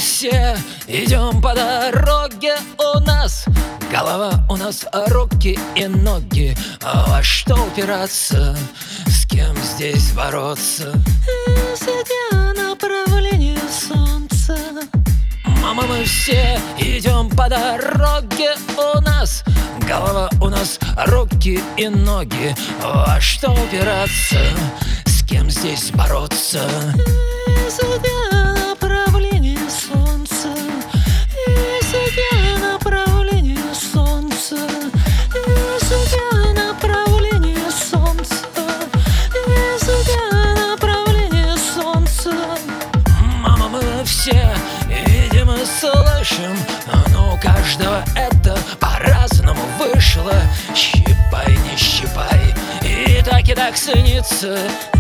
все идем по дороге, у нас голова, у нас руки и ноги. Во что упираться, с кем здесь бороться? Судя направление солнца. Мама, мы все идем по дороге, у нас голова, у нас руки и ноги. Во что упираться, с кем здесь бороться? Судя направление солнца. Судя направление солнца. Судя направление солнца. Судя направление солнца. Мама, мы все видим и слышим, но у каждого это по-разному вышло. Щипай, не щипай, и так снится